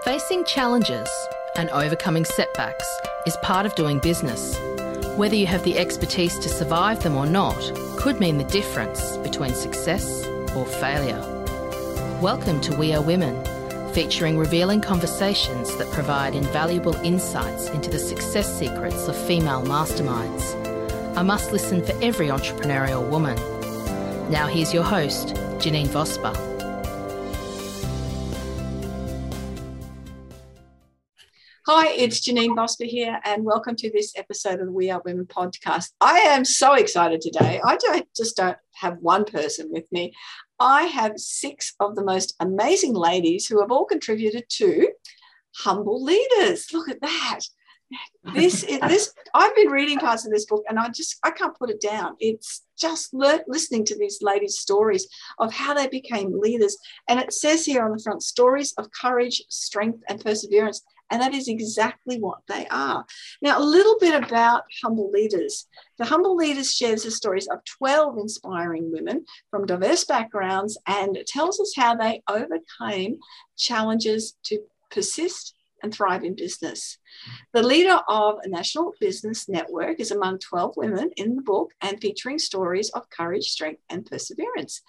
Facing challenges and overcoming setbacks is part of doing business. Whether you have the expertise to survive them or not could mean the difference between success or failure. Welcome to We Are Women, featuring revealing conversations that provide invaluable insights into the success secrets of female masterminds. A must listen for every entrepreneurial woman. Now here's your host, Janine Vosper. Hi, it's Janine Vosper here, and welcome to this episode of the We Are Women podcast. I am so excited today. I don't have one person with me. I have 6 of the most amazing ladies who have all contributed to Humble Leaders. Look at that. This I've been reading parts of this book and I can't put it down. It's just listening to these ladies' stories of how they became leaders. And it says here on the front, stories of courage, strength, and perseverance. And that is exactly what they are. Now, a little bit about Humble Leaders. The Humble Leaders shares the stories of 12 inspiring women from diverse backgrounds and tells us how they overcame challenges to persist and thrive in business. The leader of a national business network is among 12 women in the book and featuring stories of courage, strength, and perseverance.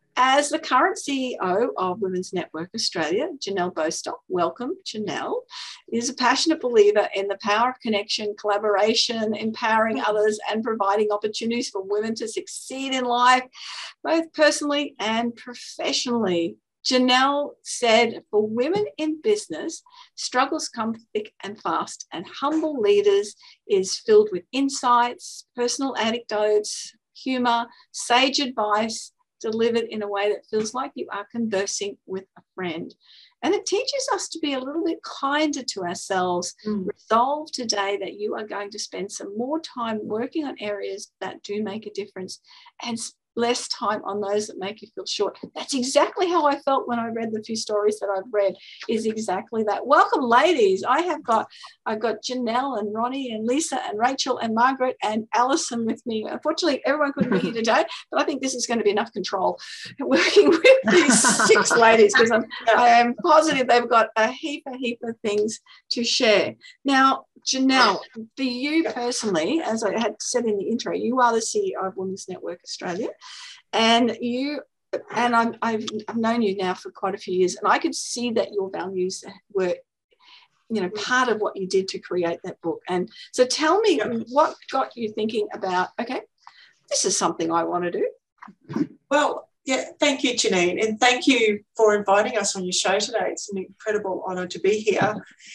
As the current CEO of Women's Network Australia, Janelle Bostock, welcome, Janelle, is a passionate believer in the power of connection, collaboration, empowering others, and providing opportunities for women to succeed in life, both personally and professionally. Janelle said, for women in business, struggles come thick and fast, and Humble Leaders is filled with insights, personal anecdotes, humour, sage advice, delivered in a way that feels like you are conversing with a friend. And it teaches us to be a little bit kinder to ourselves. Resolve today that you are going to spend some more time working on areas that do make a difference and less time on those that make you feel short. That's exactly how I felt when I read the few stories that I've read, is exactly that. Welcome, ladies. I've got Janelle and Ronnie and Lisa and Rachel and Margaret and Alison with me. Unfortunately, everyone couldn't be here today, but I think this is going to be enough control working with these 6 ladies, because I am positive they've got a heap of things to share. Now, Janelle, for you personally, as I had said in the intro, you are the CEO of Women's Network Australia, and I've known you now for quite a few years, and I could see that your values were, part of what you did to create that book. And so tell me, what got you thinking about, okay, this is something I want to do? Well, yeah, thank you, Janine, and thank you for inviting us on your show today. It's an incredible honour to be here.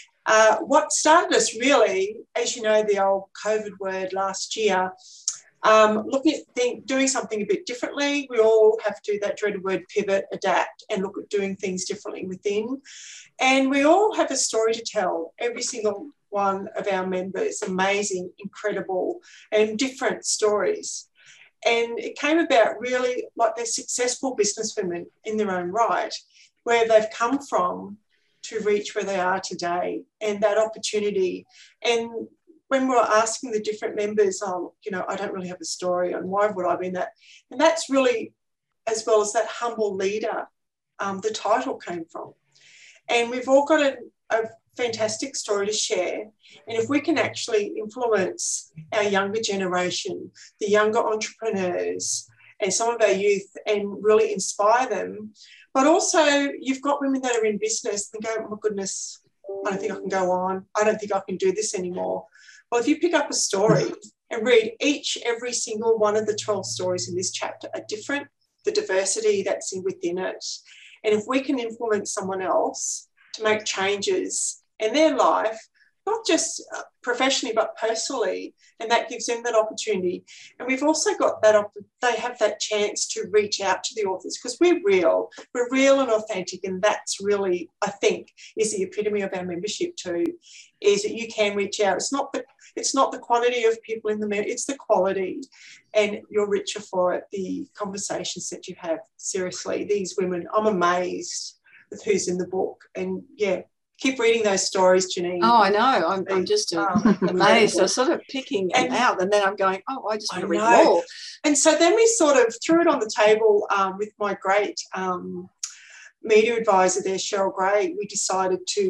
What started us really, as you know, the old COVID word last year, looking at doing something a bit differently. We all have to do that dreaded word, pivot, adapt, and look at doing things differently within. And we all have a story to tell. Every single one of our members, amazing, incredible, and different stories. And it came about really like they're successful businesswomen in their own right, where they've come from to reach where they are today, and that opportunity. And when we're asking the different members, I don't really have a story, and why would I be in that? And that's really, as well as that humble leader, the title came from. And we've all got a fantastic story to share. And if we can actually influence our younger generation, the younger entrepreneurs, and some of our youth, and really inspire them. But also, you've got women that are in business and go, oh my goodness, I don't think I can go on. I don't think I can do this anymore. Well, if you pick up a story and read every single one of the 12 stories in this chapter are different, the diversity that's within it. And if we can influence someone else to make changes in their life, not just professionally, but personally, and that gives them that opportunity. And we've also got that, they have that chance to reach out to the authors, because we're real and authentic, and that's really, I think, is the epitome of our membership too, is that you can reach out. It's not the quantity of people in the member, it's the quality, and you're richer for it, the conversations that you have. Seriously, these women, I'm amazed with who's in the book, and keep reading those stories, Janine. Oh, I know. I'm just amazed. I'm sort of picking them out, and then I'm going, I just want to read more. And so then we sort of threw it on the table with my great media advisor there, Cheryl Gray. We decided to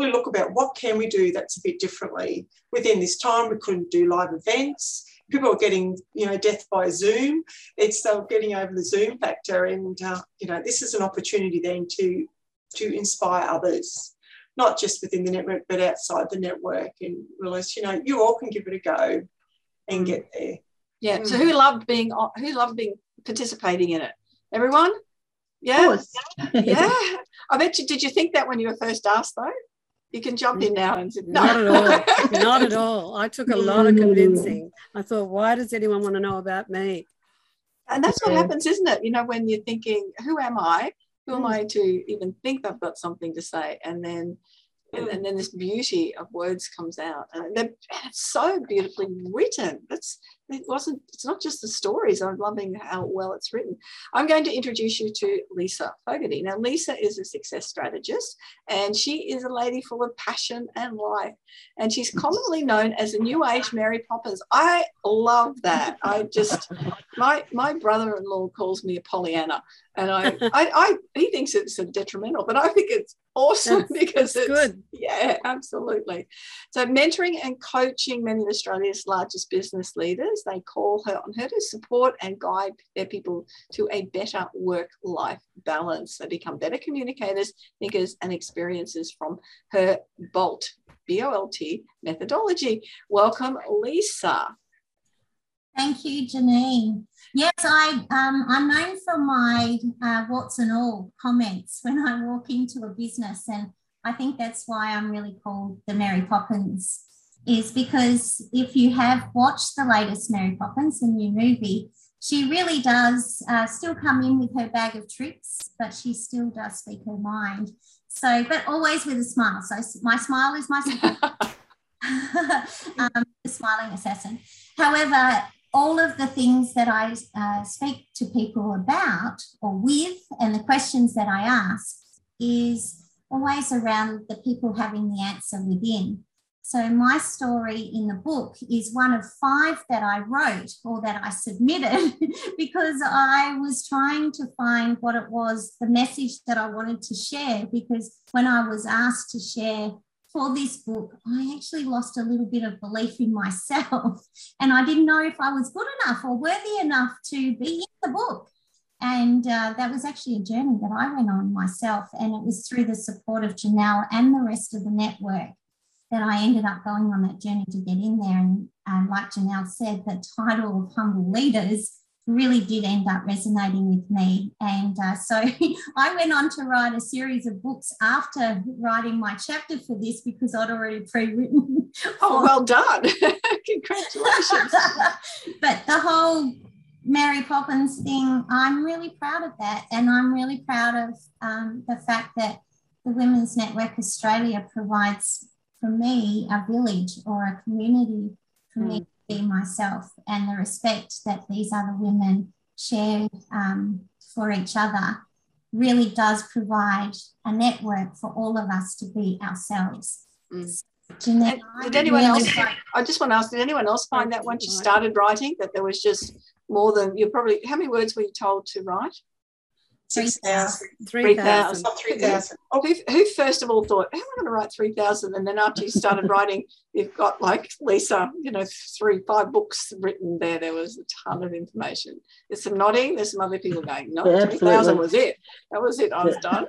really look about what can we do that's a bit differently. Within this time, we couldn't do live events. People are getting, death by Zoom. They're getting over the Zoom factor, and this is an opportunity then to inspire others, not just within the network but outside the network, and realise you all can give it a go and get there. Yeah. So who loved participating in it? Everyone? Yeah. Of course. Yeah. I bet you. Did you think that when you were first asked though? You can jump in now and say, no. Not at all. Not at all. I took a lot of convincing. I thought, why does anyone want to know about me? And that's what happens, isn't it? When you're thinking, who am I? Who am I to even think I've got something to say? And then this beauty of words comes out, and it's so beautifully written. It's not just the stories. I'm loving how well it's written. I'm going to introduce you to Lisa Fogarty. Now, Lisa is a success strategist, and she is a lady full of passion and life, and she's commonly known as a new age Mary Poppins. I love that. My brother-in-law calls me a Pollyanna, and he thinks it's a detrimental, but I think it's awesome because it's good. Yeah, absolutely. So mentoring and coaching many of Australia's largest business leaders, they call on her to support and guide their people to a better work-life balance. They become better communicators, thinkers, and experiencers from her BOLT, B-O-L-T methodology. Welcome, Lisa. Thank you, Janine. Yes, I'm known for my warts and all comments when I walk into a business, and I think that's why I'm really called the Mary Poppins, is because if you have watched the latest Mary Poppins, the new movie, she really does still come in with her bag of tricks, but she still does speak her mind. So, but always with a smile. So my smile is my the smiling assassin. However, all of the things that I speak to people about or with, and the questions that I ask is always around the people having the answer within. So my story in the book is one of 5 that I wrote or that I submitted because I was trying to find what it was, the message that I wanted to share, because when I was asked to share for this book, I actually lost a little bit of belief in myself, and I didn't know if I was good enough or worthy enough to be in the book. And that was actually a journey that I went on myself, and it was through the support of Janelle and the rest of the network that I ended up going on that journey to get in there. And like Janelle said, the title of Humble Leaders really did end up resonating with me. And so I went on to write a series of books after writing my chapter for this, because I'd already pre-written. Oh, well done. Congratulations. But the whole Mary Poppins thing, I'm really proud of that. And I'm really proud of the fact that the Women's Network Australia provides for me a village or a community for me to be myself, and the respect that these other women share for each other really does provide a network for all of us to be ourselves. Janine, did anyone else? I just want to ask: did anyone else find that once you started writing that there was just more than you probably? How many words were you told to write? 6,000. 3,000. 3,000. Who first of all thought, how am I going to write 3,000? And then after you started writing, you've got like Lisa, 5 books written there. There was a ton of information. There's some nodding. There's some other people going, no, Yeah, 3,000 was it. That was it. I was done.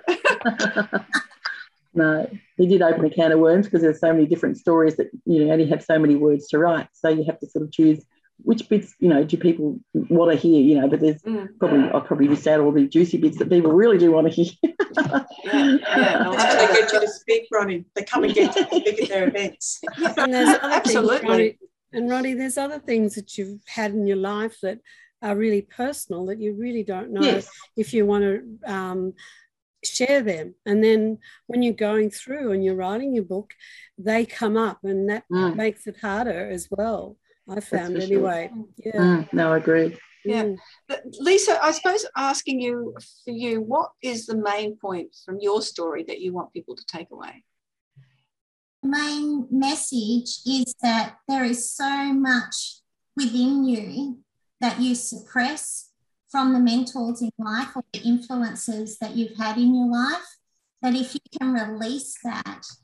No, he did open a can of worms because there's so many different stories that you only have so many words to write. So you have to sort of choose which bits, do people want to hear, but there's I'll probably just add all the juicy bits that people really do want to hear. That's how they get you to speak, Ronnie. They come and get you to speak at their events. And there's other Absolutely. things, Ronnie, there's other things that you've had in your life that are really personal that you really don't know if you want to share them. And then when you're going through and you're writing your book, they come up, and that makes it harder as well. I found anyway. Sure. Yeah. No, I agree. Yeah. But Lisa, I suppose asking you, what is the main point from your story that you want people to take away? The main message is that there is so much within you that you suppress from the mentors in life or the influences that you've had in your life, that if you can release that,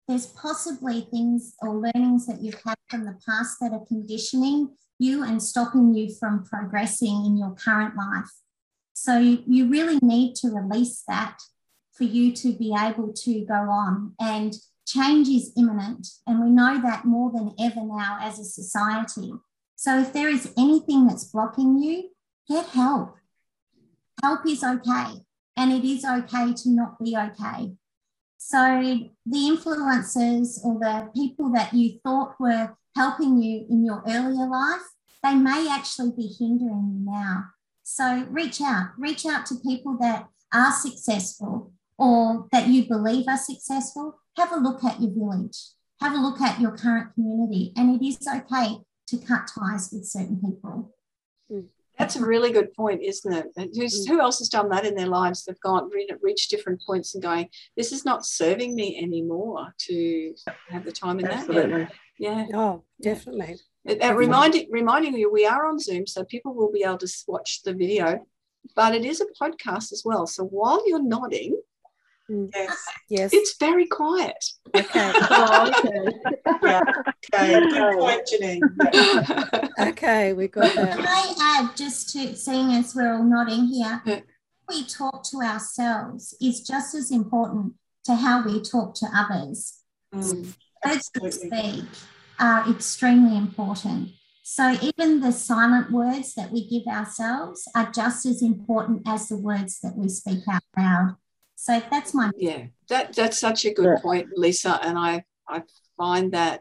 there's possibly things or learnings that you've had from the past that are conditioning you and stopping you from progressing in your current life. So you really need to release that for you to be able to go on. And change is imminent, and we know that more than ever now as a society. So if there is anything that's blocking you, get help. Help is okay, and it is okay to not be okay. So the influencers or the people that you thought were helping you in your earlier life, they may actually be hindering you now. So reach out to people that are successful or that you believe are successful. Have a look at your village, have a look at your current community, and it is okay to cut ties with certain people. That's a really good point, isn't it? Who else has done that in their lives? They've reached different points and going, this is not serving me anymore to have the time in Absolutely. that. Yeah. Oh, definitely. Reminding you, we are on Zoom, so people will be able to watch the video, but it is a podcast as well. So while you're nodding, yes, it's very quiet. Okay. Yeah. Okay. Good point, Janine. Okay, we got that. Can I add, just to seeing as we're all nodding here, we talk to ourselves is just as important to how we talk to others. Words we speak are extremely important. So even the silent words that we give ourselves are just as important as the words that we speak out loud. So that's my... Yeah, that's such a good point, Lisa. And I find that,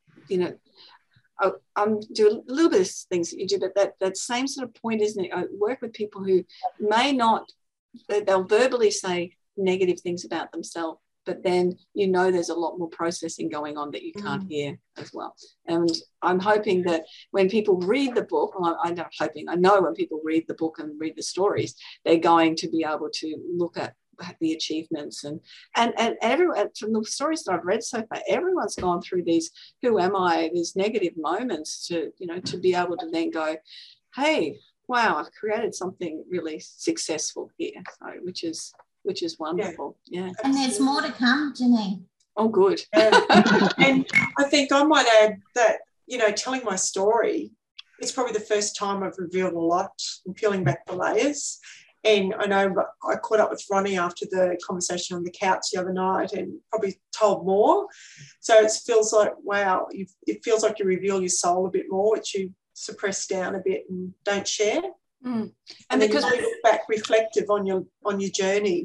I'm doing a little bit of things that you do, but that same sort of point, isn't it? I work with people who may not, they'll verbally say negative things about themselves, but then there's a lot more processing going on that you can't hear as well. And I'm hoping that when people read the book, I know when people read the book and read the stories, they're going to be able to look at the achievements and everyone, from the stories that I've read so far, everyone's gone through these who am I, these negative moments to be able to then go, hey, wow, I've created something really successful here, so which is wonderful. Yeah. And there's more to come, Janine. Oh, good. And I think I might add that, telling my story, it's probably the first time I've revealed a lot and peeling back the layers. And I know I caught up with Ronnie after the conversation on the couch the other night and probably told more. So it feels like, wow, it feels like you reveal your soul a bit more, which you suppress down a bit and don't share. And because we look back reflective on your journey,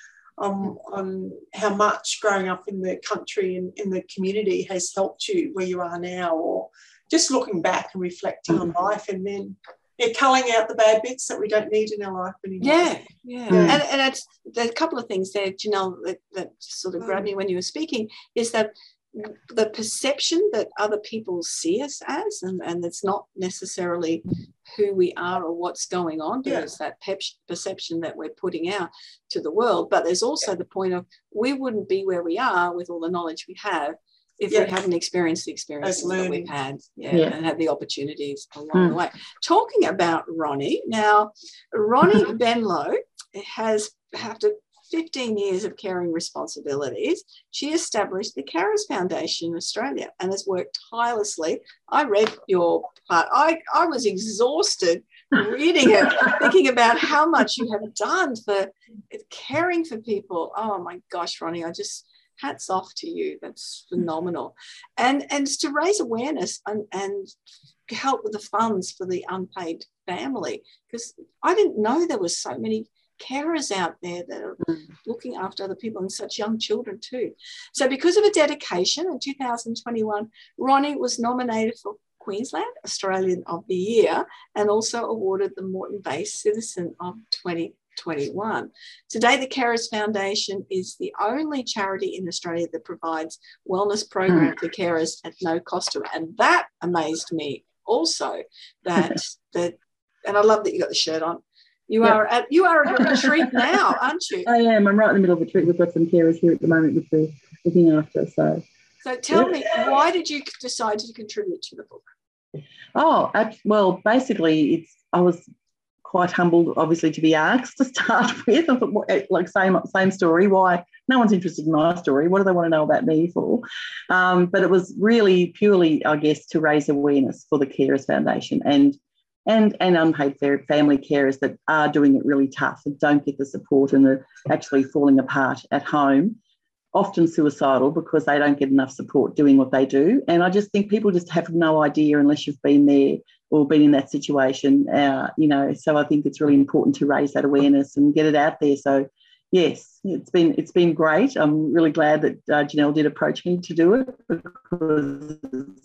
on how much growing up in the country and in the community has helped you where you are now, or just looking back and reflecting on life, and then culling out the bad bits that we don't need in our life anymore. Yeah. And there's a couple of things there, Janelle, that sort of grabbed me when you were speaking, is that the perception that other people see us as, and it's not necessarily who we are or what's going on, but it's that perception that we're putting out to the world. But there's also the point of we wouldn't be where we are with all the knowledge we have if we hadn't experienced the experiences that we've had and had the opportunities along the way. Talking about Ronnie, now, Ronnie Benlow has, after 15 years of caring responsibilities, she established the Carers Foundation in Australia and has worked tirelessly. I read your part. I was exhausted reading it, thinking about how much you have done for caring for people. Oh, my gosh, Ronnie, hats off to you. That's phenomenal. And it's to raise awareness and help with the funds for the unpaid family, because I didn't know there was so many carers out there that are looking after other people and such young children too. So because of her dedication, in 2021, Ronnie was nominated for Queensland Australian of the Year and also awarded the Moreton Bay Citizen of 2021. Today, the Carers Foundation is the only charity in Australia that provides wellness program for carers at no cost to it. And that amazed me also, and I love that you got the shirt on. You are at a retreat now, aren't you? I am. I'm right in the middle of a retreat. We've got some carers here at the moment which we're looking after. So tell me, why did you decide to contribute to the book? Oh, well, basically, I was quite humbled, obviously, to be asked to start with. I thought, like, same story. Why? No one's interested in my story. What do they want to know about me for? But it was really purely, I guess, to raise awareness for the Carers Foundation and unpaid family carers that are doing it really tough and don't get the support and are actually falling apart at home, often suicidal because they don't get enough support doing what they do. And I just think people just have no idea unless you've been there or been in that situation, so I think it's really important to raise that awareness and get it out there. So, yes, it's been great. I'm really glad that Janelle did approach me to do it because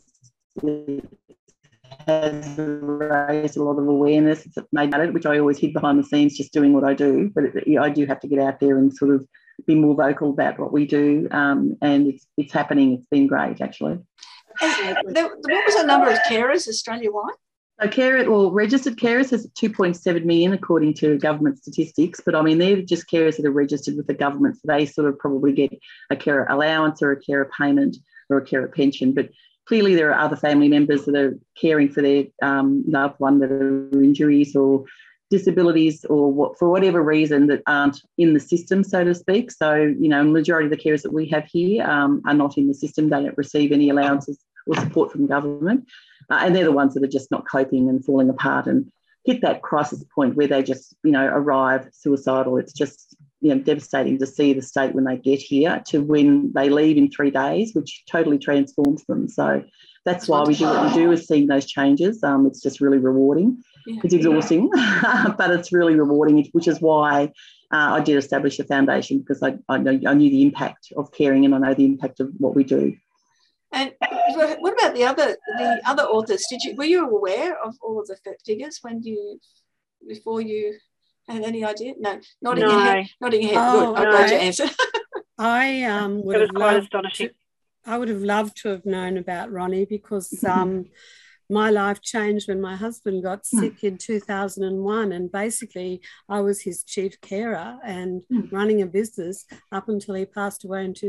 it has raised a lot of awareness. It's made it, which I always hid behind the scenes just doing what I do. But I do have to get out there and sort of be more vocal about what we do, and it's happening. It's been great, actually. What was the number of carers Australia-wide? So registered carers is 2.7 million according to government statistics, but I mean they're just carers that are registered with the government, so they sort of probably get a carer allowance or a carer payment or a carer pension. But clearly there are other family members that are caring for their loved one that are injuries or disabilities or for whatever reason that aren't in the system, so to speak. So, majority of the carers that we have here are not in the system. They don't receive any allowances or support from government. And they're the ones that are just not coping and falling apart and hit that crisis point where they just, arrive suicidal. It's just, devastating to see the state when they get here to when they leave in 3 days, which totally transforms them. So that's why we do what we do, is seeing those changes. It's just really rewarding. Yeah. It's exhausting, but it's really rewarding, which is why I did establish a foundation, because I knew the impact of caring and I know the impact of what we do. And what about the other authors? Were you aware of all of the figures before you had any idea? No, nodding your head. Nodding your head. Oh, good. I'm glad you answered. I would it was have quite loved astonishing. I would have loved to have known about Ronnie, because my life changed when my husband got sick in 2001, and basically I was his chief carer and running a business up until he passed away in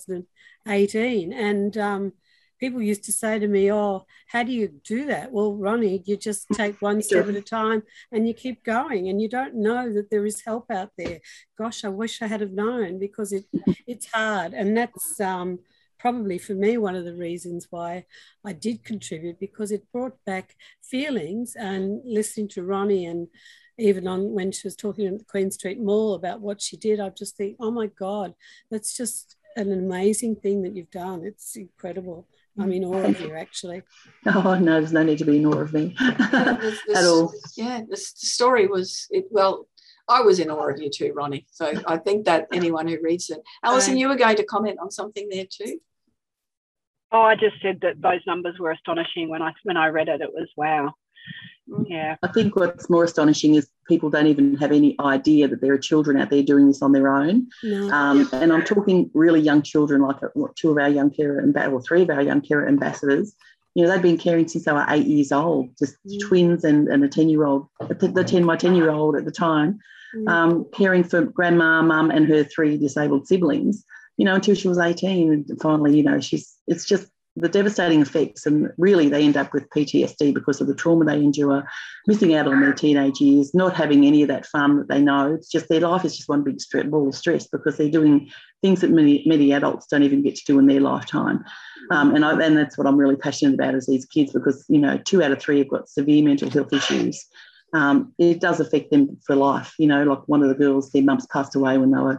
2018. And people used to say to me, "Oh, how do you do that?" Well, Ronnie, you just take one step at a time and you keep going, and you don't know that there is help out there. Gosh, I wish I had have known, because it's hard. And that's probably for me one of the reasons why I did contribute, because it brought back feelings. And listening to Ronnie, and even when she was talking at the Queen Street Mall about what she did, I just think, oh my God, that's just an amazing thing that you've done. It's incredible. I'm in awe of you, actually. Oh, no, there's no need to be in awe of me at all. Yeah, the story was, I was in awe of you too, Ronnie. So I think that anyone who reads it. Alison, you were going to comment on something there too? Oh, I just said that those numbers were astonishing. When I read it, it was wow. Yeah. I think what's more astonishing is people don't even have any idea that there are children out there doing this on their own. No. And I'm talking really young children, like three of our young carer ambassadors. They've been caring since they were 8 years old, just twins and a 10-year-old, my 10-year-old at the time, caring for grandma, mum and her 3 disabled siblings, until she was 18. And finally, it's just the devastating effects, and really they end up with PTSD because of the trauma they endure, missing out on their teenage years, not having any of that fun that they know. It's just their life is just one big ball of stress, because they're doing things that many adults don't even get to do in their lifetime. And that's what I'm really passionate about, is these kids, because 2 out of 3 have got severe mental health issues. It does affect them for life. Like one of the girls, their mum passed away when they were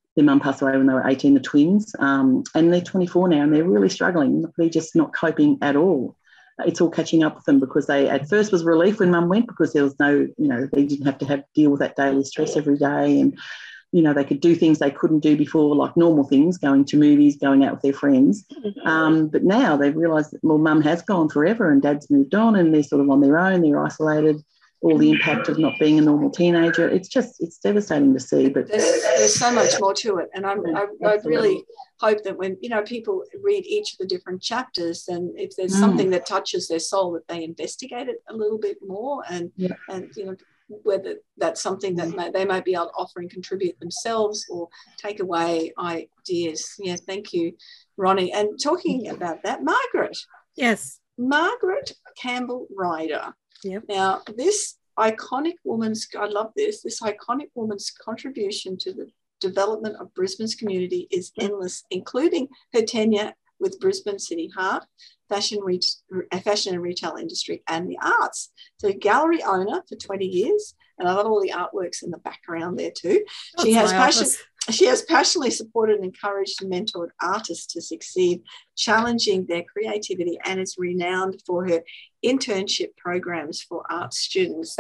18, the twins, and they're 24 now, and they're really struggling. They're just not coping at all. It's all catching up with them, because they at first was relief when mum went, because there was no, they didn't have to deal with that daily stress every day, and they could do things they couldn't do before, like normal things, going to movies, going out with their friends. But now they've realised that, well, mum has gone forever and dad's moved on, and they're sort of on their own, they're isolated. All the impact of not being a normal teenager. It's devastating to see. But there's so much more to it. And I really hope that when, people read each of the different chapters, and if there's something that touches their soul, that they investigate it a little bit more, and whether that's something that they might be able to offer and contribute themselves, or take away ideas. Yeah, thank you, Ronnie. And talking about that, Margaret. Yes. Margaret Campbell Ryder. Yep. Now, this iconic woman's, I love this iconic woman's contribution to the development of Brisbane's community is endless, including her tenure with Brisbane City Heart, fashion and retail industry, and the arts. So gallery owner for 20 years, and I love all the artworks in the background there too. She has passionately supported and encouraged and mentored artists to succeed, challenging their creativity, and is renowned for her internship programs for art students.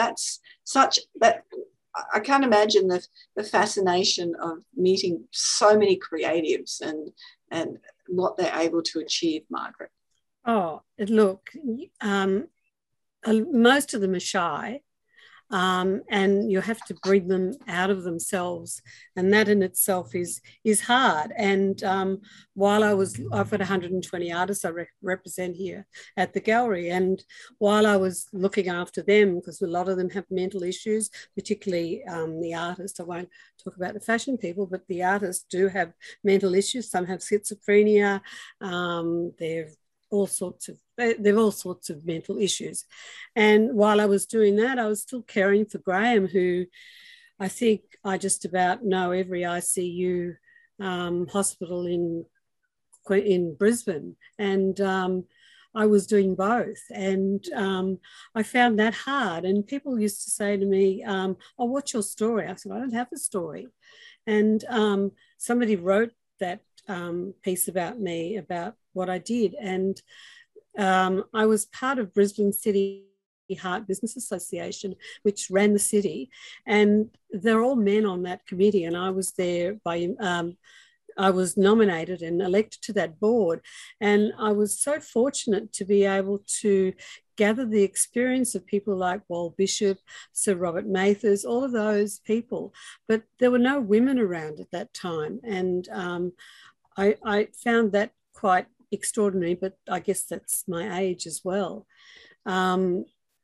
I can't imagine the fascination of meeting so many creatives and what they're able to achieve, Margaret. Oh, look, most of them are shy, and you have to bring them out of themselves, and that in itself is hard. And while I've got 120 artists I represent here at the gallery, and while I was looking after them, because a lot of them have mental issues, particularly the artists, I won't talk about the fashion people, but the artists do have mental issues. Some have schizophrenia, they've all sorts of mental issues. And while I was doing that, I was still caring for Graham, who I think I just about know every ICU hospital in Brisbane. And I was doing both. And I found that hard. And people used to say to me, oh, what's your story? I said, I don't have a story. And somebody wrote that piece about me, about what I did. And I was part of Brisbane City Heart Business Association, which ran the city, and they're all men on that committee. And I was there I was nominated and elected to that board. And I was so fortunate to be able to gather the experience of people like Wal Bishop, Sir Robert Mathers, all of those people. But there were no women around at that time. And I found that quite extraordinary, but I guess that's my age as well. I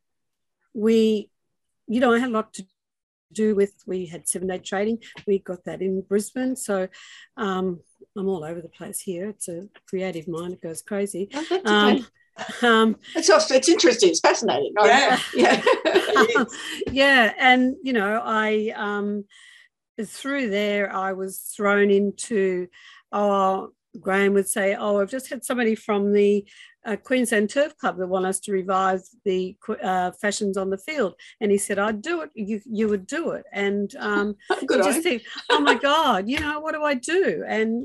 had a lot to do with, we had 7-day trading. We got that in Brisbane. So I'm all over the place here. It's a creative mind. It goes crazy. It's interesting. It's fascinating. Yeah. And, I through there, I was thrown into, Graham would say, I've just had somebody from the Queensland Turf Club that want us to revise the fashions on the field. And he said, I'd do it. You would do it. And you just think, oh, my God, what do I do? And,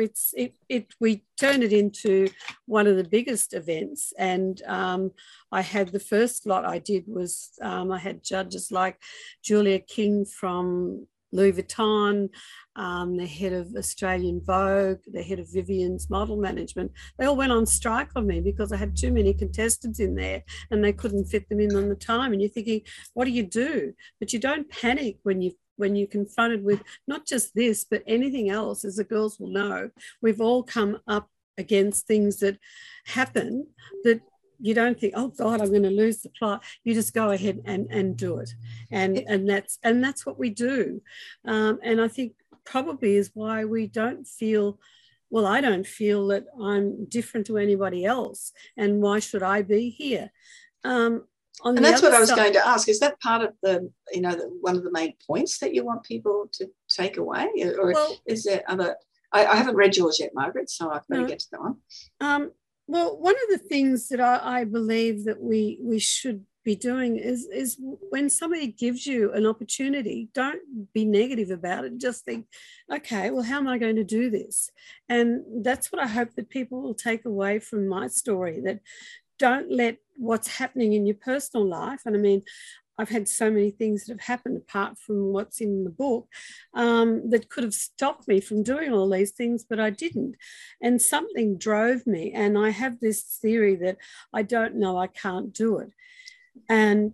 we turned it into one of the biggest events. And I had the first lot I did was I had judges like Julia King from Louis Vuitton, the head of Australian Vogue, the head of Vivian's model management. They all went on strike on me because I had too many contestants in there and they couldn't fit them in on the time. And you're thinking, what do you do? But you don't panic when you're confronted with not just this, but anything else. As the girls will know, we've all come up against things that happen that you don't think, oh God, I'm going to lose the plot. You just go ahead and do it. And that's what we do. And I think probably is why we don't feel, well, I don't feel that I'm different to anybody else. And why should I be here? And that's what I was going to ask. Is that part of one of the main points that you want people to take away? Or is there other? I haven't read yours yet, Margaret, so I've got to get to that one. Well, one of the things that I believe that we should be doing is when somebody gives you an opportunity, don't be negative about it. Just think, okay, well, how am I going to do this? And that's what I hope that people will take away from my story, that don't let what's happening in your personal life, and I mean, I've had so many things that have happened apart from what's in the book that could have stopped me from doing all these things, but I didn't. And something drove me. And I have this theory that I don't know, I can't do it. And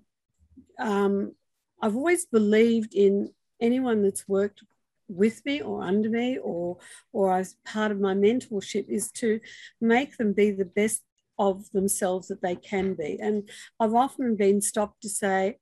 I've always believed in anyone that's worked with me or under me or as part of my mentorship is to make them be the best of themselves that they can be. And I've often been told to say,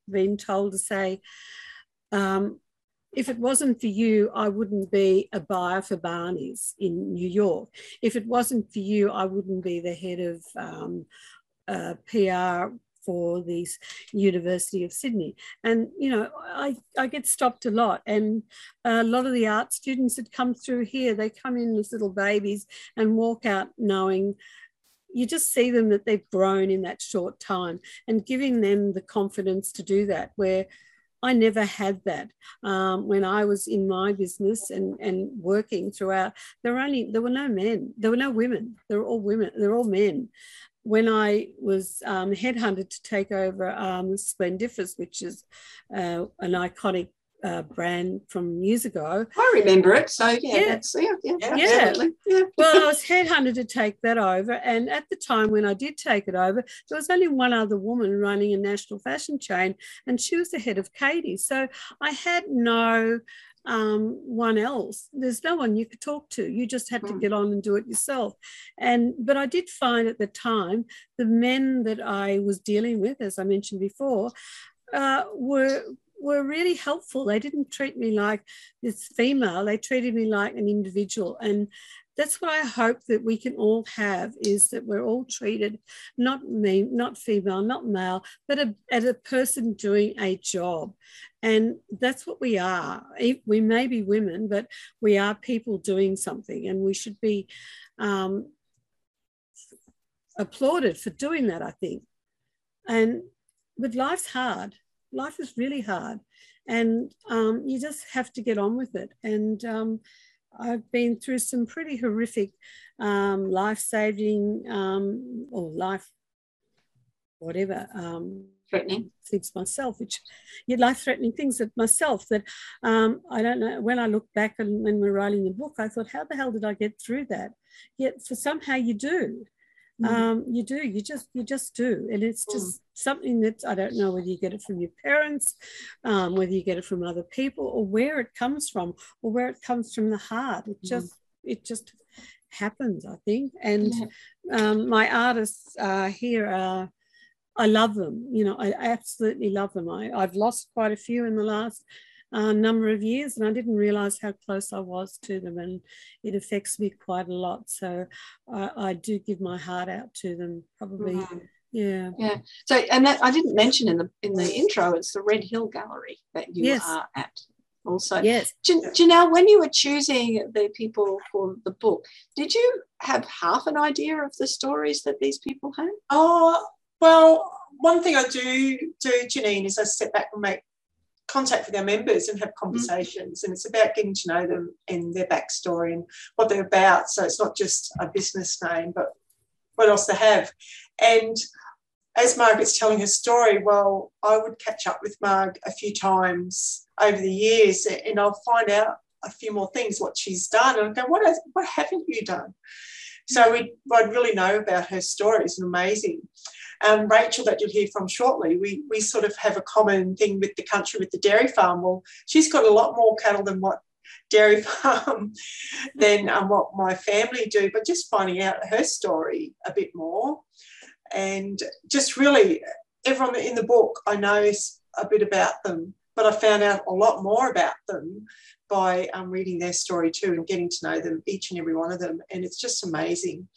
if it wasn't for you, I wouldn't be a buyer for Barney's in New York. If it wasn't for you, I wouldn't be the head of PR for the University of Sydney. And, you know, I get stopped a lot. And a lot of the art students that come through here, they come in as little babies and walk out knowing, you just see them that they've grown in that short time, and giving them the confidence to do that, where I never had that when I was in my business and working throughout. There were no men, there were no women, they were all women, they're all men. When I was headhunted to take over Splendifus, which is an iconic brand from years ago. I remember it. So yeah. Well, I was headhunted to take that over, and at the time when I did take it over, there was only one other woman running a national fashion chain, and she was the head of Katie. So I had no one else. There's no one you could talk to. You just had to get on and do it yourself. But I did find at the time the men that I was dealing with, as I mentioned before, were really helpful. They didn't treat me like this female. They treated me like an individual. And that's what I hope that we can all have, is that we're all treated, not me, not female, not male, but as a person doing a job. And that's what we are. We may be women, but we are people doing something, and we should be applauded for doing that, I think. But life's hard. Life is really hard, and you just have to get on with it. And I've been through some pretty horrific life-saving or life, whatever, threatening things myself, life-threatening things that myself that I don't know. When I look back and when we're writing the book, I thought, how the hell did I get through that? Yet for somehow you do. You do, you just do. And it's just something that I don't know whether you get it from your parents, whether you get it from other people, or where it comes from, or where it comes from the heart. It just happens, I think. And my artists here I love them. You know, I absolutely love them. I've lost quite a few in the last number of years, and I didn't realise how close I was to them, and it affects me quite a lot. So I do give my heart out to them, probably. Yeah. So, and that I didn't mention in the intro, it's the Red Hill Gallery that you are at also. Yes. Janelle, when you were choosing the people for the book, did you have half an idea of the stories that these people had? Oh, well, one thing I do, Janine, is I step back and make contact with our members and have conversations, and it's about getting to know them and their backstory and what they're about. So it's not just a business name, but what else they have. And as Margaret's telling her story, well, I would catch up with Marg a few times over the years, and I'll find out a few more things, what she's done, and I go, what haven't you done? So I'd really know about her story. It's amazing. Rachel, that you'll hear from shortly, we sort of have a common thing with the country, with the dairy farm. Well, she's got a lot more cattle than what dairy farm than what my family do, but just finding out her story a bit more. And just really, everyone in the book, I know a bit about them, but I found out a lot more about them by reading their story too, and getting to know them, each and every one of them. And it's just amazing.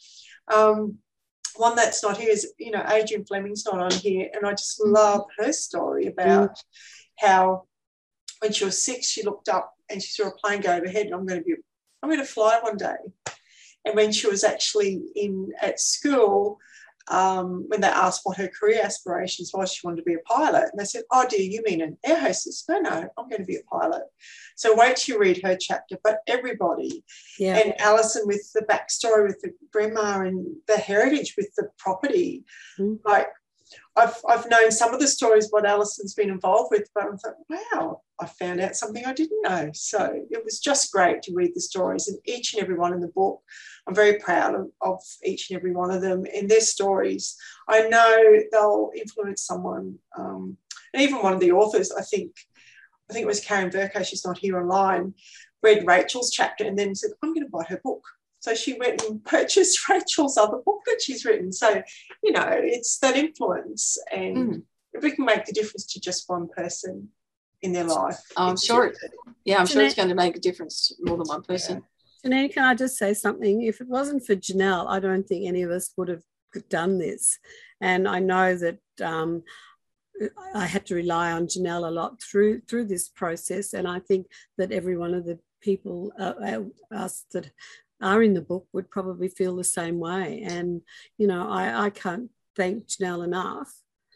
One that's not here is, you know, Adrian Fleming's not on here, and I just love her story about how when she was 6, she looked up and she saw a plane go overhead, and I'm going to fly one day. And when she was actually at school, when they asked what her career aspirations was, she wanted to be a pilot. And they said, oh, dear, you mean an air hostess? No, I'm going to be a pilot. So wait till you read her chapter. But everybody, and Alison with the backstory with the grandma and the heritage with the property, like I've known some of the stories what Alison's been involved with, but I thought, wow, I found out something I didn't know. So it was just great to read the stories, and each and every one in the book. I'm very proud of each and every one of them and their stories. I know they'll influence someone. And even one of the authors, I think it was Karen Burko, she's not here online, read Rachel's chapter and then said, I'm going to buy her book. So she went and purchased Rachel's other book that she's written. So, you know, it's that influence. And if we can make the difference to just one person in their life. I'm sure it's going to make a difference to more than one person. Janine, can I just say something? If it wasn't for Janelle, I don't think any of us would have done this. And I know that I had to rely on Janelle a lot through this process, and I think that every one of the people us that are in the book would probably feel the same way. And I can't thank Janelle enough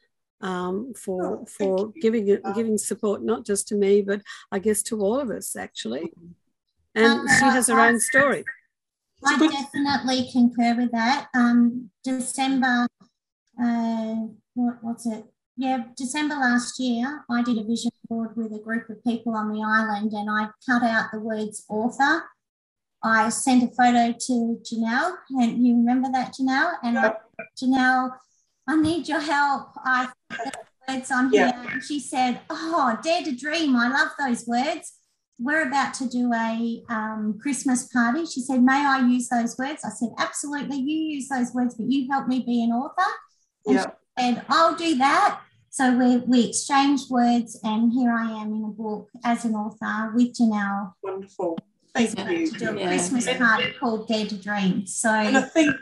for giving support, not just to me, but I guess to all of us actually. And she has her own story. I definitely concur with that. December, what's it? Yeah, December last year, I did a vision board with a group of people on the island, and I cut out the words author. I sent a photo to Janelle, and you remember that, Janelle? And Janelle, I need your help. I put the words on here. And she said, oh, dare to dream. I love those words. We're about to do a Christmas party. She said, may I use those words? I said, absolutely, you use those words, but you help me be an author. And she said, I'll do that. So we exchanged words, and here I am in a book as an author with Janelle. Wonderful. Thank you. To do a Christmas party called Dare to Dream. So, and I think,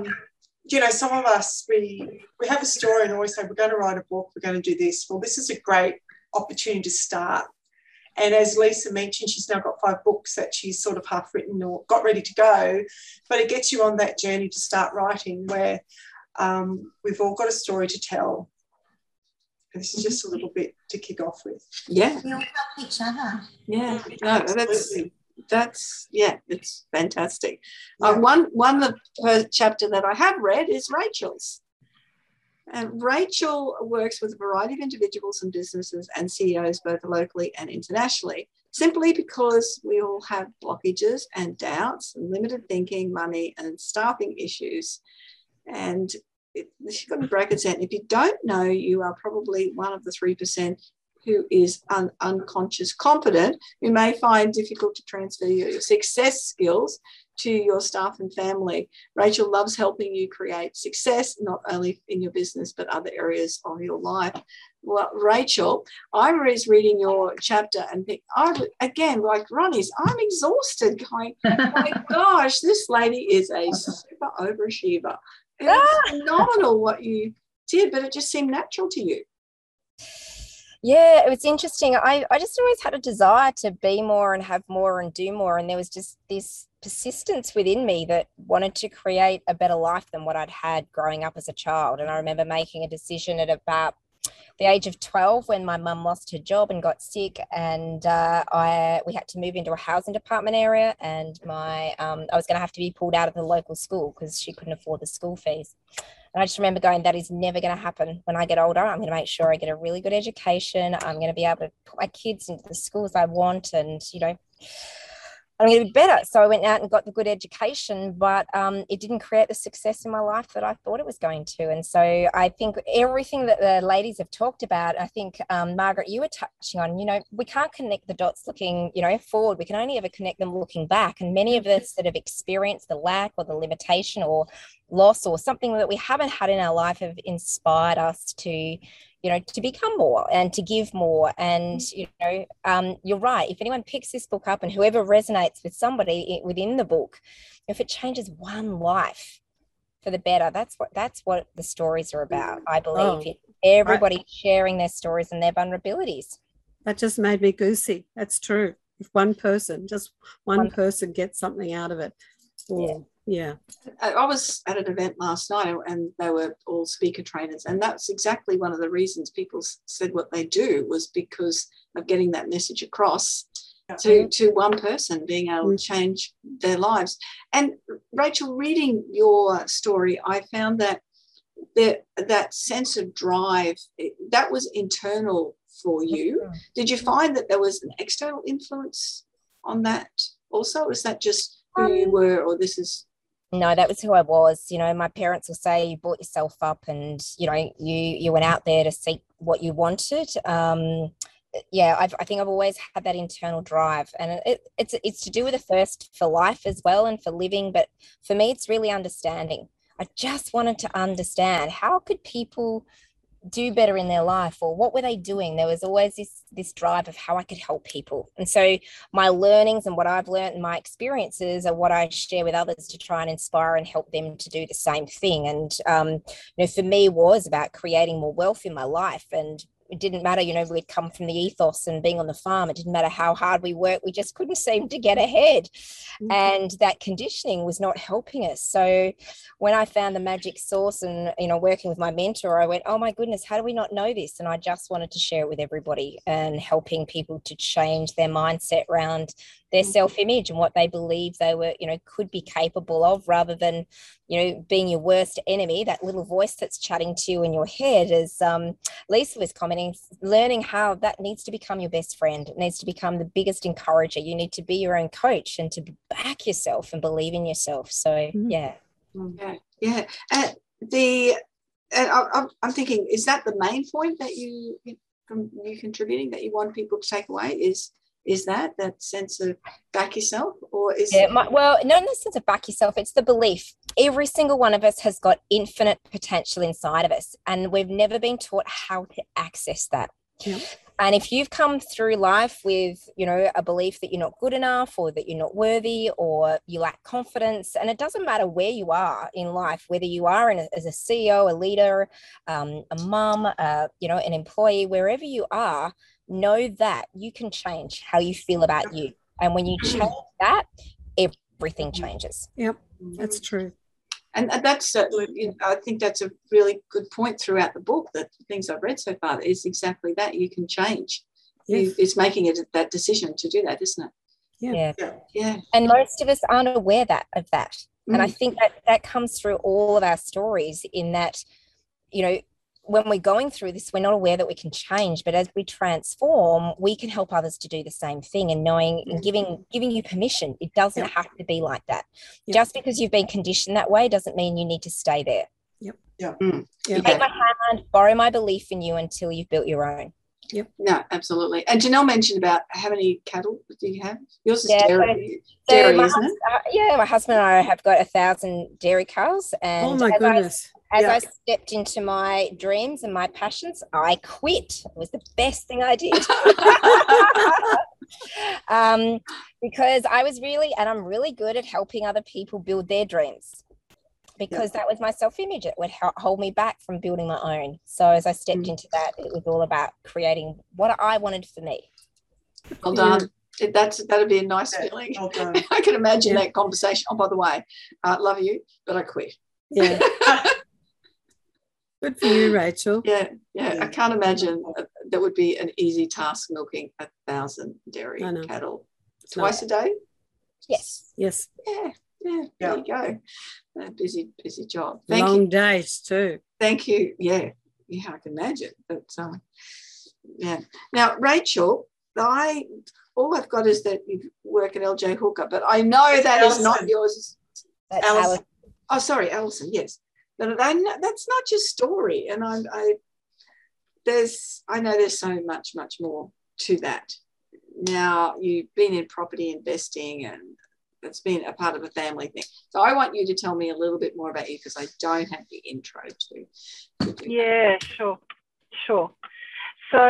some of us, we have a story and always say, we're going to write a book, we're going to do this. Well, this is a great opportunity to start. And as Lisa mentioned, she's now got 5 books that she's sort of half written or got ready to go. But it gets you on that journey to start writing where we've all got a story to tell. And this is just a little bit to kick off with. Yeah. We'll help each other. Yeah. No, that's it's fantastic. One chapter that I have read is Rachel's. And Rachel works with a variety of individuals and businesses and CEOs, both locally and internationally, simply because we all have blockages and doubts and limited thinking, money and staffing issues. And she's got in brackets in, if you don't know, you are probably one of the 3% who is unconscious competent, who may find difficult to transfer your success skills to your staff and family. Rachel loves helping you create success, not only in your business, but other areas of your life. Well, Rachel, I was reading your chapter and think, again, like Ronnie's, I'm exhausted going, oh my gosh, this lady is a super overachiever. It was phenomenal what you did, but it just seemed natural to you. Yeah, it was interesting. I just always had a desire to be more and have more and do more. And there was just this persistence within me that wanted to create a better life than what I'd had growing up as a child. And I remember making a decision at about the age of 12 when my mum lost her job and got sick, and we had to move into a housing department area, and I was going to have to be pulled out of the local school because she couldn't afford the school fees. And I just remember going, that is never going to happen when I get older. I'm going to make sure I get a really good education. I'm going to be able to put my kids into the schools I want, and, I'm going to be better. So I went out and got the good education, but it didn't create the success in my life that I thought it was going to. And so I think everything that the ladies have talked about, I think, Margaret, you were touching on, we can't connect the dots looking, forward. We can only ever connect them looking back. And many of us that have experienced the lack or the limitation or loss or something that we haven't had in our life have inspired us to to become more and to give more. And, you're right. If anyone picks this book up and whoever resonates with somebody within the book, if it changes one life for the better, that's what the stories are about. I believe everybody sharing their stories and their vulnerabilities. That just made me goosey. That's true. If one person gets something out of it. Yeah. I was at an event last night and they were all speaker trainers, and that's exactly one of the reasons people said what they do was because of getting that message across to one person, being able to change their lives. And Rachel, reading your story, I found that that sense of drive, that was internal for you. Did you find that there was an external influence on that also? Was that just who you were, or this is... No, that was who I was. My parents will say you brought yourself up and, you went out there to seek what you wanted. I think I've always had that internal drive, and it's to do with a thirst for life as well and for living. But for me, it's really understanding. I just wanted to understand, how could people do better in their life, or what were they doing? There was always this drive of how I could help people. And so my learnings and what I've learned and my experiences are what I share with others to try and inspire and help them to do the same thing. And for me, was about creating more wealth in my life. And it didn't matter, we'd come from the ethos and being on the farm. It didn't matter how hard we worked. We just couldn't seem to get ahead. Mm-hmm. And that conditioning was not helping us. So when I found the magic sauce and, working with my mentor, I went, oh my goodness, how do we not know this? And I just wanted to share it with everybody and helping people to change their mindset around their self-image and what they believe they were, could be capable of, rather than, being your worst enemy, that little voice that's chatting to you in your head. As Lisa was commenting, learning how that needs to become your best friend. It needs to become the biggest encourager. You need to be your own coach and to back yourself and believe in yourself. So, yeah. Yeah. I'm thinking, is that the main point that you contributing, that you want people to take away? Is that sense of back yourself, or is not in the sense of back yourself, it's the belief. Every single one of us has got infinite potential inside of us, and we've never been taught how to access that. Yep. And if you've come through life with, a belief that you're not good enough, or that you're not worthy, or you lack confidence, and it doesn't matter where you are in life, whether you are as a CEO, a leader, a mum, an employee, wherever you are, know that you can change how you feel about you. And when you change that, everything changes. Yep, that's true. And that's, I think that's a really good point throughout the book, that the things I've read so far is exactly that. You can change. Yes. It's making it that decision to do that, isn't it? Yeah. And most of us aren't aware of that. And I think that comes through all of our stories, in that, when we're going through this, we're not aware that we can change, but as we transform, we can help others to do the same thing, and knowing and giving you permission. It doesn't have to be like that. Just because you've been conditioned that way doesn't mean you need to stay there. Take my hand, borrow my belief in you until you've built your own. Yep. No, absolutely. And Janelle mentioned about how many cattle do you have? Yours is dairy, isn't it? My husband and I have got 1,000 dairy cows. And oh my goodness. As I stepped into my dreams and my passions, I quit. It was the best thing I did. Because I was I'm really good at helping other people build their dreams, because that was my self-image. It would hold me back from building my own. So as I stepped into that, it was all about creating what I wanted for me. Well done. That'd be a nice feeling. Well done. I can imagine that conversation. Oh, by the way, I love you, but I quit. Yeah. Good for you, Rachel. Yeah. I can't imagine that would be an easy task, milking 1,000 dairy cattle twice a day. Yes. Yeah. There you go. A busy job. Thank you. Long days too. Thank you. Yeah, I can imagine. But Now, Rachel, all I've got is that you work at LJ Hooker, but I know that Alison. Is not yours. That's Alison. Oh, sorry, Alison. Yes. But that's not your story, and I know there's so much more to that. Now, you've been in property investing, and it's been a part of a family thing. So I want you to tell me a little bit more about you, because I don't have the intro to do that. Sure. So,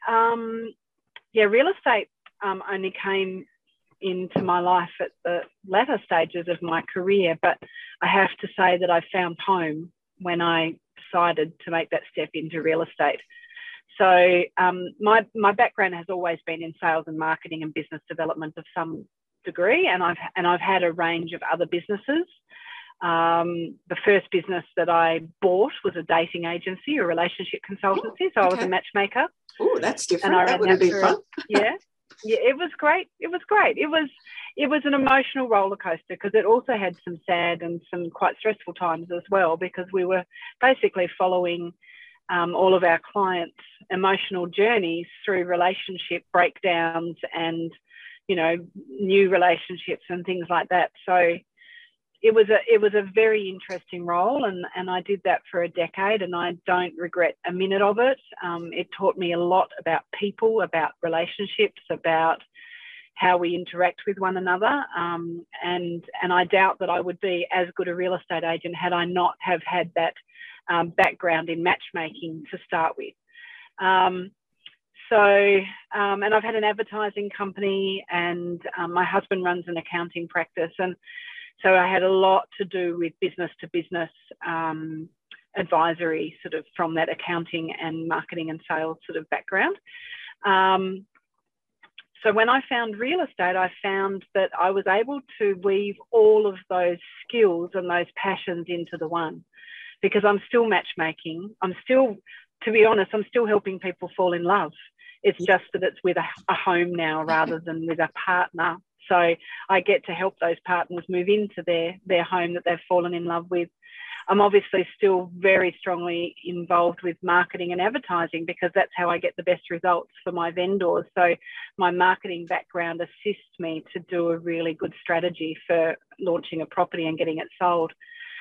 real estate only came into my life at the latter stages of my career, but I have to say that I found home when I decided to make that step into real estate. So my background has always been in sales and marketing and business development of some degree, and I've had a range of other businesses. The first business that I bought was a dating agency, a relationship consultancy. So I was a matchmaker. Oh, that's different. That would be fun. Yeah, it was great. It was an emotional roller coaster, because it also had some sad and some quite stressful times as well, because we were basically following all of our clients' emotional journeys through relationship breakdowns and, new relationships and things like that. So it was a very interesting role, and I did that for a decade, and I don't regret a minute of it. It taught me a lot about people, about relationships, about how we interact with one another, and I doubt that I would be as good a real estate agent had I not have had that background in matchmaking to start with. And I've had an advertising company, and my husband runs an accounting practice. And so I had a lot to do with business to business advisory, sort of from that accounting and marketing and sales sort of background. So when I found real estate, I found that I was able to weave all of those skills and those passions into the one, because I'm still matchmaking. I'm still, to be honest, I'm still helping people fall in love. It's just that it's with a home now rather than with a partner. So I get to help those partners move into their home that they've fallen in love with. I'm obviously still very strongly involved with marketing and advertising, because that's how I get the best results for my vendors. So my marketing background assists me to do a really good strategy for launching a property and getting it sold.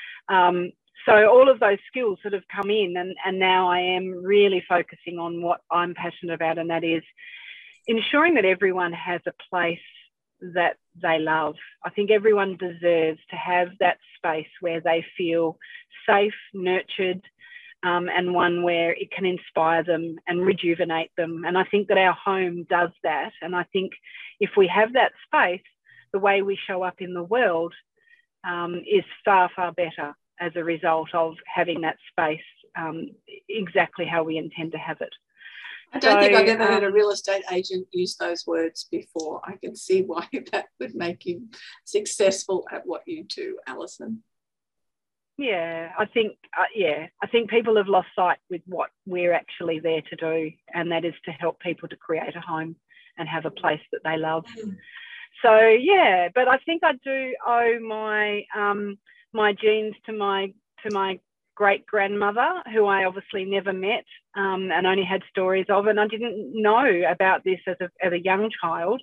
So all of those skills sort of come in, and now I am really focusing on what I'm passionate about, and that is ensuring that everyone has a place that they love. I think everyone deserves to have that space where they feel safe, nurtured, and one where it can inspire them and rejuvenate them. And I think that our home does that. And I think if we have that space, the way we show up in the world is far, far better as a result of having that space exactly how we intend to have it. I don't think I've ever heard a real estate agent use those words before. I can see why that would make you successful at what you do, Alison. Yeah, I think people have lost sight with what we're actually there to do, and that is to help people to create a home and have a place that they love. So yeah, but I think I do owe my my genes to my great-grandmother, who I obviously never met and only had stories of, and I didn't know about this as a young child,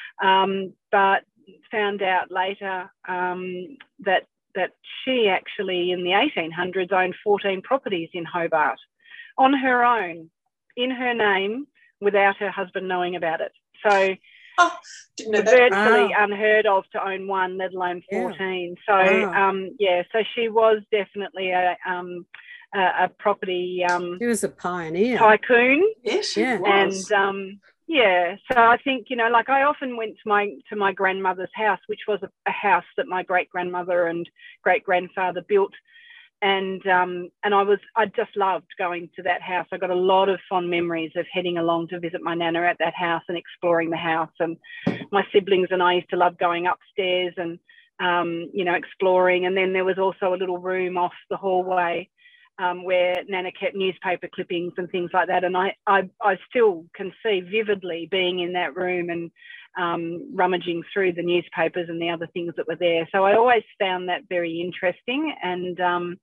but found out later that she actually in the 1800s owned 14 properties in Hobart on her own, in her name, without her husband knowing about it. So didn't know that. Virtually unheard of to own one, let alone 14. Yeah. So she was definitely a property. She was a pioneer, tycoon. Yes, she was. And so I think, like I often went to my grandmother's house, which was a house that my great grandmother and great grandfather built. And I just loved going to that house. I got a lot of fond memories of heading along to visit my nana at that house and exploring the house. And my siblings and I used to love going upstairs and, exploring. And then there was also a little room off the hallway where Nana kept newspaper clippings and things like that. And I still can see vividly being in that room and rummaging through the newspapers and the other things that were there. So I always found that very interesting. And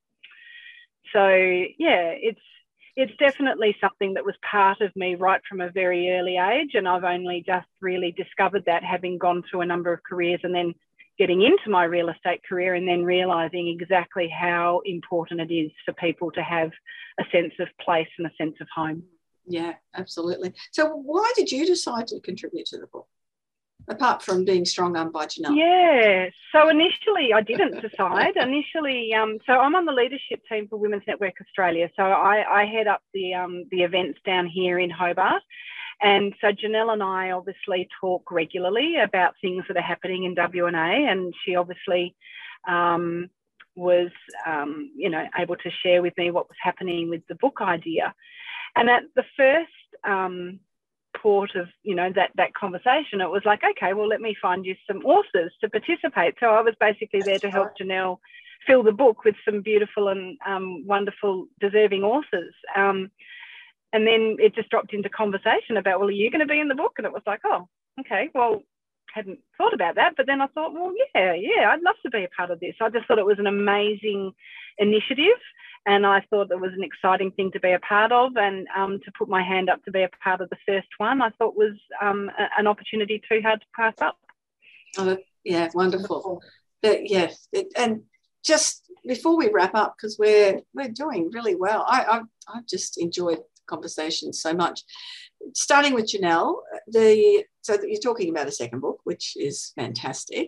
it's definitely something that was part of me right from a very early age. And I've only just really discovered that, having gone through a number of careers and then getting into my real estate career and then realising exactly how important it is for people to have a sense of place and a sense of home. Yeah, absolutely. So why did you decide to contribute to the book, apart from being strong-armed by Janelle? Yeah, so initially I didn't decide. So I'm on the leadership team for Women's Network Australia. So I head up the events down here in Hobart. And so Janelle and I obviously talk regularly about things that are happening in WA, and she obviously was, able to share with me what was happening with the book idea. And at the first port of, that conversation, it was like, okay, well, let me find you some authors to participate. So I was basically there to help Janelle fill the book with some beautiful and wonderful, deserving authors. And then it just dropped into conversation about, well, are you going to be in the book? And it was like, oh, okay, well, hadn't thought about that. But then I thought, well, yeah, I'd love to be a part of this. I just thought it was an amazing initiative, and I thought it was an exciting thing to be a part of, and to put my hand up to be a part of the first one, I thought was an opportunity too hard to pass up. Oh, yeah, wonderful. Yes, and just before we wrap up, because we're doing really well, I've just enjoyed conversation so much. Starting with Janelle, so you're talking about a second book, which is fantastic.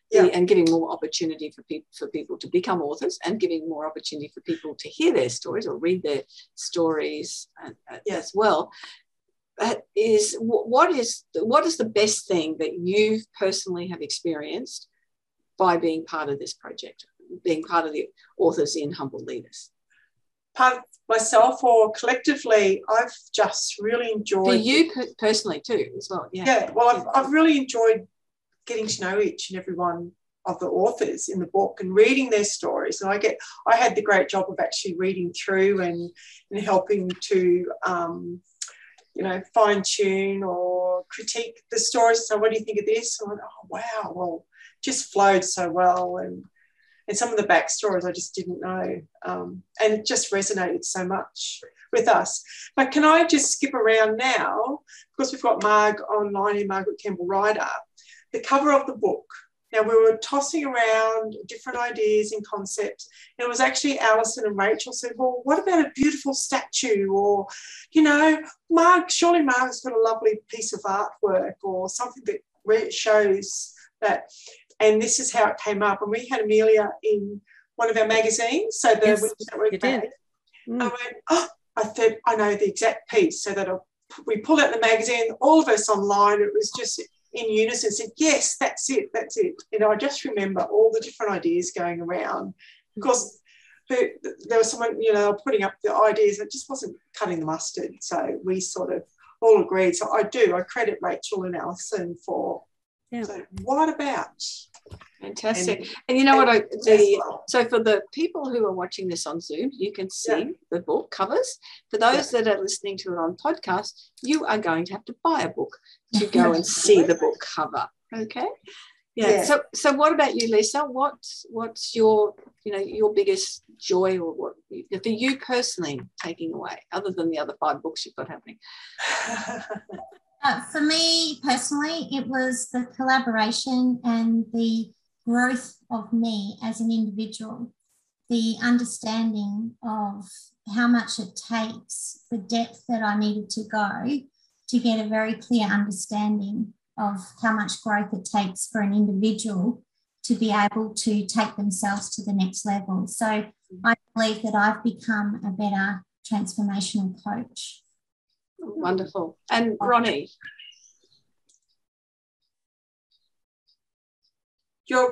and giving more opportunity for people to become authors, and giving more opportunity for people to hear their stories or read their stories as well. That is, what is the best thing that you personally have experienced by being part of this project, being part of the Authors in Humble Leaders? Part of myself or collectively, I've just really enjoyed. For you personally too, as well. Yeah. Well, I've really enjoyed getting to know each and every one of the authors in the book and reading their stories. And I had the great job of actually reading through and helping to fine tune or critique the stories. So what do you think of this? And I went, oh wow, well, just flowed so well, and some of the backstories I just didn't know, and it just resonated so much with us. But can I just skip around now, because we've got Marg online here, Margaret Campbell Ryder, the cover of the book. Now, we were tossing around different ideas and concepts, and it was actually Alison and Rachel said, well, what about a beautiful statue? Or, surely Marg's got a lovely piece of artwork or something that shows that. And this is how it came up. And we had Amelia in one of our magazines, so the Women's Network Mag. I went, I thought, I know the exact piece. So that we pulled out the magazine, all of us online, it was just in unison, said, yes, that's it. I just remember all the different ideas going around. Of course, there was someone, putting up the ideas that just wasn't cutting the mustard. So we sort of all agreed. So I credit Rachel and Alison for. Yeah. So what about? Fantastic. And you know what? So for the people who are watching this on Zoom, you can see the book covers. For those that are listening to it on podcast, you are going to have to buy a book to go and see the book cover. Okay. Yeah. So what about you, Lisa? What's your your biggest joy, or what for you personally taking away, other than the other 5 books you've got happening? For me personally, it was the collaboration and the growth of me as an individual, the understanding of how much it takes, the depth that I needed to go to get a very clear understanding of how much growth it takes for an individual to be able to take themselves to the next level. So I believe that I've become a better transformational coach. Wonderful. And Ronnie? Yes.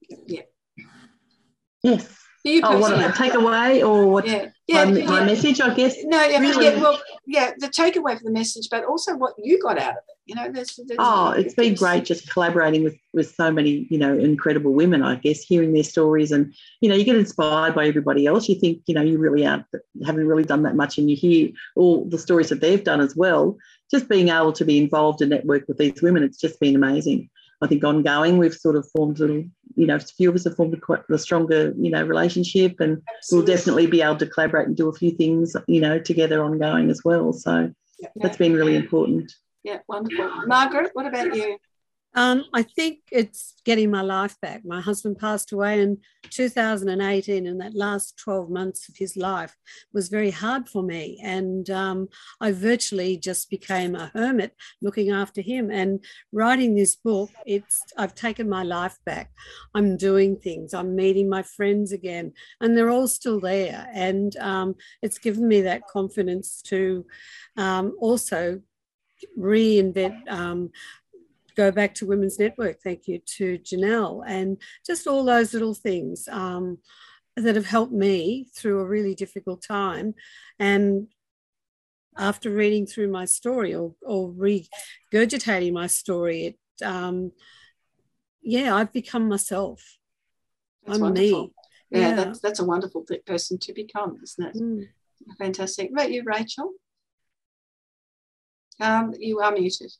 What a takeaway, or what? My message, I guess. No, the takeaway for the message, but also what you got out of it. It's been great just collaborating with so many, incredible women, I guess, hearing their stories, and, you get inspired by everybody else. You think, you really haven't really done that much, and you hear all the stories that they've done as well. Just being able to be involved and network with these women, it's just been amazing. I think ongoing, we've sort of formed a few of us have formed quite a stronger, relationship, and we'll definitely be able to collaborate and do a few things, together ongoing as well. So that's been really important. Yeah, wonderful. Margaret, what about you? I think it's getting my life back. My husband passed away in 2018, and that last 12 months of his life was very hard for me. And I virtually just became a hermit looking after him. And writing this book, I've taken my life back. I'm doing things. I'm meeting my friends again, and they're all still there. And it's given me that confidence to also reinvent, go back to Women's Network. Thank you to Janelle, and just all those little things that have helped me through a really difficult time. And after reading through my story or regurgitating my story, I've become myself. That's wonderful. Me. Yeah, that's a wonderful person to become, isn't it? Fantastic. What about you, Rachel? You are muted.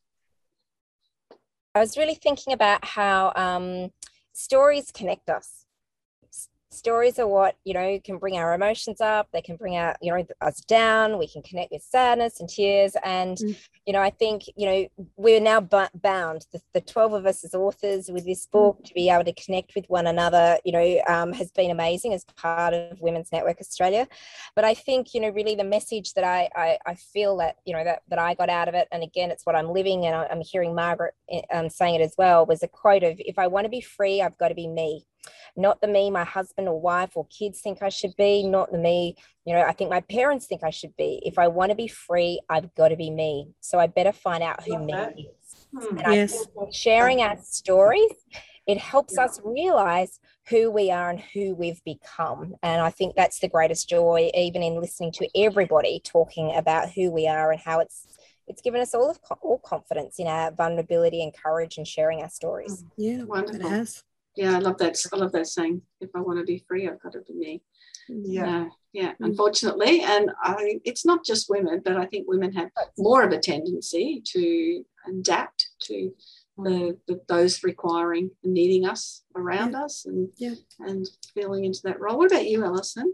I was really thinking about how stories connect us. stories are what, can bring our emotions up. They can bring our, us down. We can connect with sadness and tears. And, I think, we're now bound, the 12 of us as authors with this book, to be able to connect with one another, has been amazing as part of Women's Network Australia. But I think, really the message that I feel that, that I got out of it, and again, it's what I'm living, and I'm hearing Margaret saying it as well, was a quote of, if I want to be free, I've got to be me. Not the me my husband or wife or kids think I should be, not the me, I think my parents think I should be. If I want to be free, I've got to be me. So I better find out who me is. And I think sharing our stories, it helps us realize who we are and who we've become. And I think that's the greatest joy, even in listening to everybody talking about who we are and how it's given us all confidence in our vulnerability and courage and sharing our stories. Yeah, wonderful. It has. Yeah, I love that. I love that saying. If I want to be free, I've got to be me. Yeah. Unfortunately, and it's not just women, but I think women have more of a tendency to adapt to those requiring and needing us around us, and feeling into that role. What about you, Alison?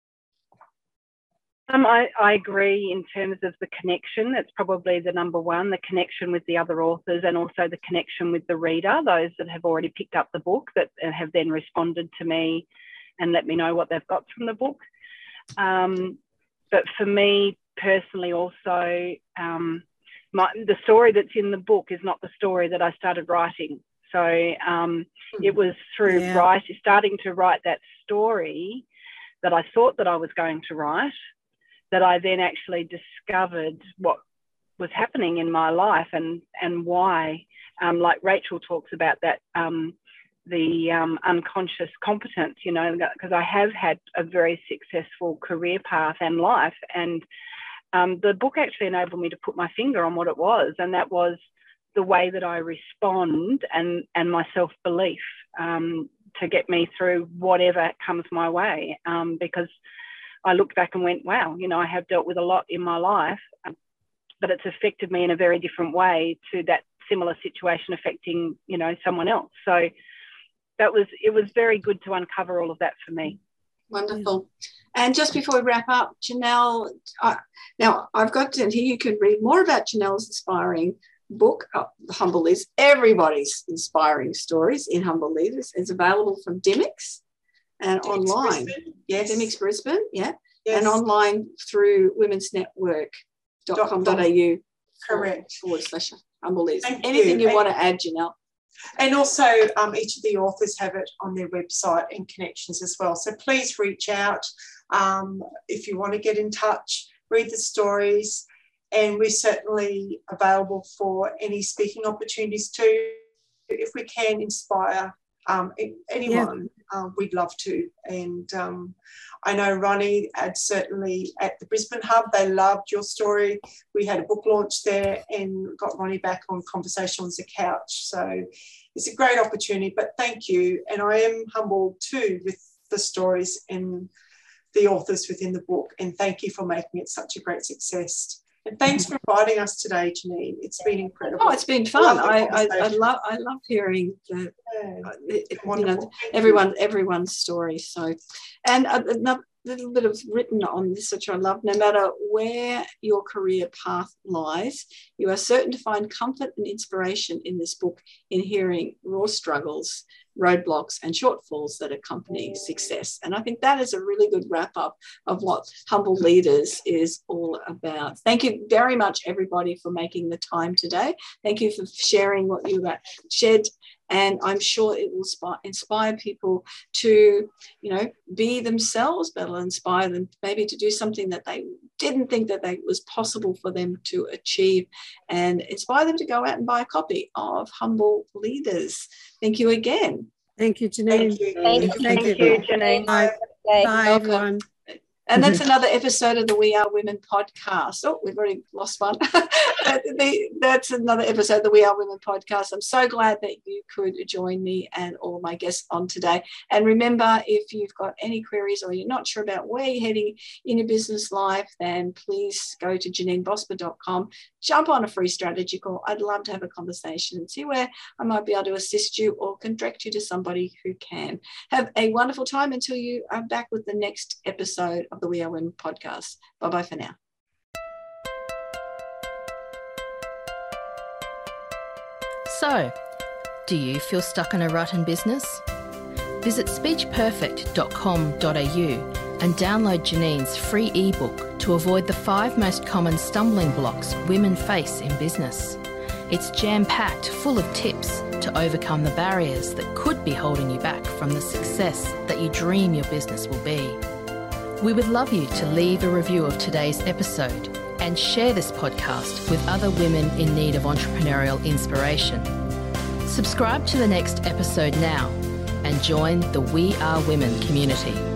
I agree in terms of the connection. That's probably the number one, the connection with the other authors, and also the connection with the reader, those that have already picked up the book that have then responded to me and let me know what they've got from the book. But for me personally also, the story that's in the book is not the story that I started writing. So it was through starting to write that story that I thought that I was going to write, that I then actually discovered what was happening in my life and why. Like Rachel talks about that, the unconscious competence, because I have had a very successful career path and life. And the book actually enabled me to put my finger on what it was, and that was the way that I respond and my self-belief to get me through whatever comes my way, because I looked back and went, wow, I have dealt with a lot in my life, but it's affected me in a very different way to that similar situation affecting, someone else. So it was very good to uncover all of that for me. Wonderful. And just before we wrap up, Janelle, now I've got to here, you can read more about Janelle's inspiring book, Humble Leaders, everybody's inspiring stories in Humble Leaders. It's available from Dymocks and online. Brisbane. Yes. Dymocks Brisbane, and online through womensnetwork.com.au. Correct. /Humble Leaders. Anything you want to add, Janelle? And also each of the authors have it on their website and connections as well. So please reach out if you want to get in touch, read the stories, and we're certainly available for any speaking opportunities too. If we can inspire anyone, we'd love to. And I know Ronnie certainly at the Brisbane Hub, they loved your story. We had a book launch there and got Ronnie back on Conversation on the Couch. So it's a great opportunity, but thank you. And I am humbled too with the stories and the authors within the book. And thank you for making it such a great success. And thanks for inviting us today, Janine. It's been incredible. Oh, it's been fun. I love hearing everyone's story. So, and another little bit of written on this, which I love. No matter where your career path lies, you are certain to find comfort and inspiration in this book in hearing raw struggles, roadblocks and shortfalls that accompany success. And I think that is a really good wrap up of what Humble Leaders is all about. Thank you very much, everybody, for making the time today. Thank you for sharing what you shared. And I'm sure it will inspire people to, be themselves, but it'll inspire them maybe to do something that they didn't think that was possible for them to achieve, and inspire them to go out and buy a copy of Humble Leaders. Thank you again. Thank you, Janine. Thank you, Janine. Bye, everyone. And that's another episode of the We Are Women podcast. Oh, we've already lost one. That's another episode of the We Are Women podcast. I'm so glad that you could join me and all my guests on today. And remember, if you've got any queries or you're not sure about where you're heading in your business life, then please go to janinebosper.com jump on a free strategy call. I'd love to have a conversation and see where I might be able to assist you or can direct you to somebody who can. Have a wonderful time until you are back with the next episode of the We Are Women podcast. Bye-bye for now. So, do you feel stuck in a rut in business? Visit speechperfect.com.au and download Janine's free ebook to avoid the 5 most common stumbling blocks women face in business. It's jam-packed full of tips to overcome the barriers that could be holding you back from the success that you dream your business will be. We would love you to leave a review of today's episode and share this podcast with other women in need of entrepreneurial inspiration. Subscribe to the next episode now and join the We Are Women community.